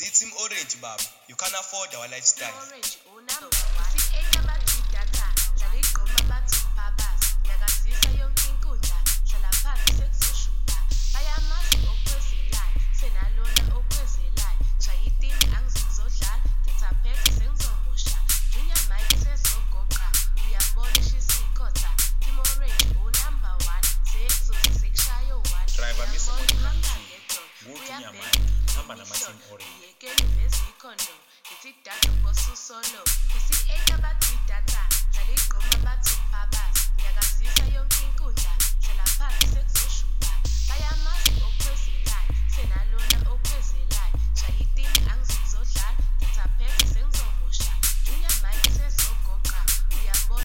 Team Orange, Bab. You can't afford our lifestyle. Orange, unabo. Si-8 abathi data, dlala igqoma bathi babas. Yakazisa yonke inkundla, hlala phansi sekuzoshuta. Bayamazi okwezelayo, senalona okwezelayo. Shaya itini angizokuzodlala, ngiyathapheka sengizomosha. Junior Mike sezogoqa, uyambona ishisa ikhotha. Team Orange, unumber 1, sekuzoze sekushaye 1. Driver, Miss Uyambona Orange. uhamba ngedolo, Go to uyabheka Nyamani. Hamba nama imihlobo. Team Orange. Yekeni nezikhondo, ngithi data bosusolo. Si-8 abathi data.